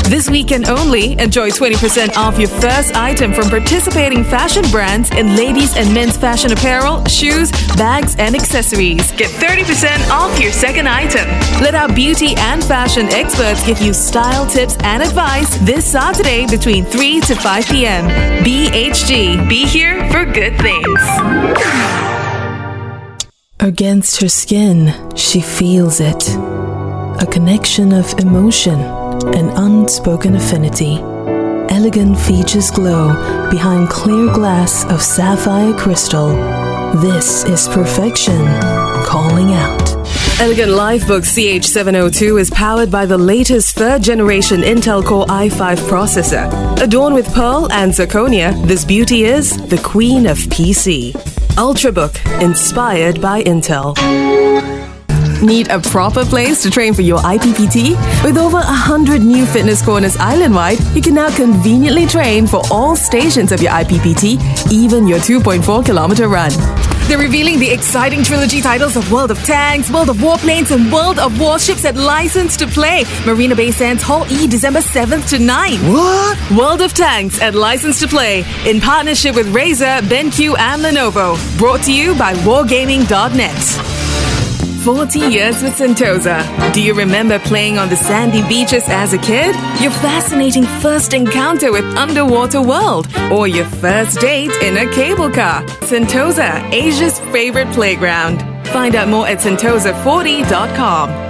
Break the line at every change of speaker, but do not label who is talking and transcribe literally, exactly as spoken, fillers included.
This weekend only, enjoy twenty percent off your first item from participating fashion brands in ladies and men's fashion apparel, shoes, bags, and accessories. Get thirty percent off your second item. Let our beauty and fashion experts give you style tips and advice this Saturday between three to five p.m. B H G. Be here for good things. Against her skin, she feels it. A connection of emotion, an unspoken affinity. Elegant features glow behind clear glass of sapphire crystal. This is perfection calling out. Elegant Livebook C H seven oh two is powered by the latest third-generation Intel Core i five processor. Adorned with pearl and zirconia, this beauty is the queen of P C. Ultrabook, inspired by Intel. Need a proper place to train for your I P P T? With over one hundred new fitness corners island-wide, you can now conveniently train for all stations of your I P P T, even your two point four kilometer run. They're revealing the exciting trilogy titles of World of Tanks, World of Warplanes, and World of Warships at License to Play. Marina Bay Sands Hall E, December seventh to ninth.
What?
World of Tanks at License to Play in partnership with Razer, BenQ, and Lenovo. Brought to you by wargaming dot net. forty years with Sentosa. Do you remember playing on the sandy beaches as a kid? Your fascinating first encounter with Underwater World? Or your first date in a cable car? Sentosa, Asia's favorite playground. Find out more at sentosa forty dot com.